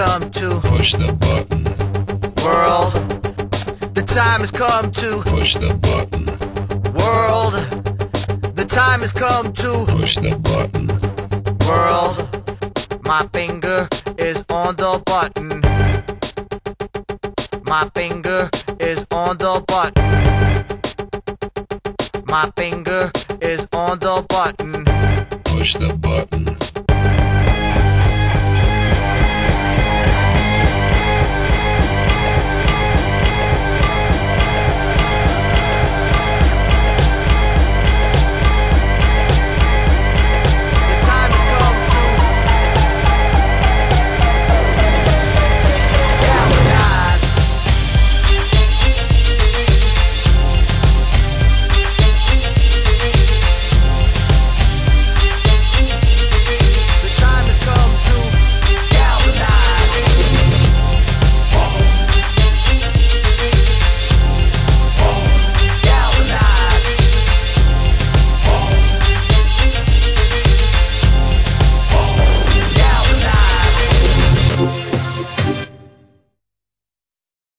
come to push the button. world. The time has come to Push the button. world. The time has come to Push the button. world. My finger is on the button. My finger is on the button. My finger is on the button. Push the button.